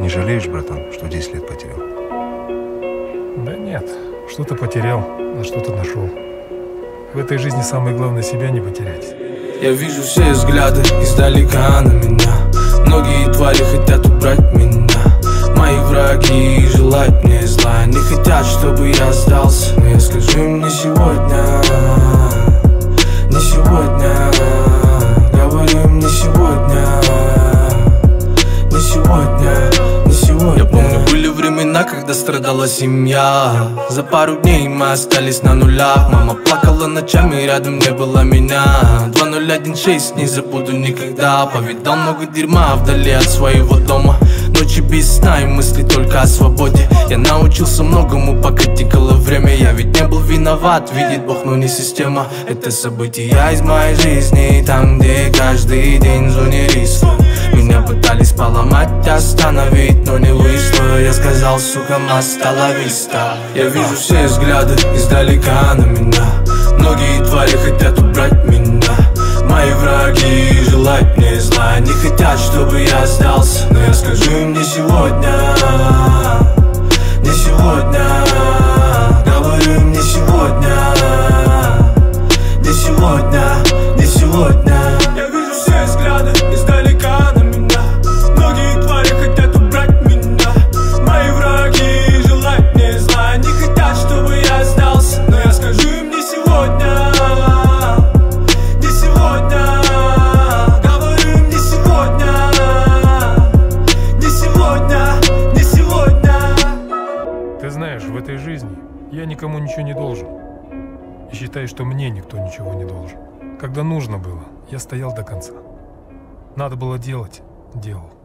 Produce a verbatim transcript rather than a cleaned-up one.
не жалеешь, братан, что десять лет потерял? Да нет, что-то потерял, а что-то нашел. В этой жизни самое главное себя не потерять. Я вижу все взгляды издалека на меня. Многие твари хотят убрать меня. Мои враги желают мне зла. Не хотят, чтобы я сдался. Но я скажу им не сегодня. Не сегодня. Говорю им не сегодня. Не сегодня. Не сегодня. Я помню, были времена, когда страдала семья. За пару дней мы остались на нулях. Мама плакала ночами, рядом не было меня. Два ноль один шесть, не забуду никогда. Повидал много дерьма вдали от своего дома. Ночи без сна и мысли только о свободе. Я научился многому, пока текало время. Я ведь не был виноват, видит Бог, но не система. Это события из моей жизни, там, где каждый день в зоне риска. Меня пытались поломать, остановить, но не вышло. Я сказал, сука, hasta la vista. Я вижу все взгляды издалека на меня. Многие твари хотят убрать меня. Мои враги желают мне зла. Они хотят, чтобы я сдался. Но я скажу им не сегодня. Не сегодня. Говорю им не сегодня. Не сегодня. Не сегодня. Я вижу все взгляды издалека на меня. Многие твари хотят убрать меня. Мои враги желают мне зла. Они хотят, чтобы я сдался. Но я скажу им не сегодня. В этой жизни я никому ничего не должен. И считаю, что мне никто ничего не должен. Когда нужно было, я стоял до конца. Надо было делать — делал.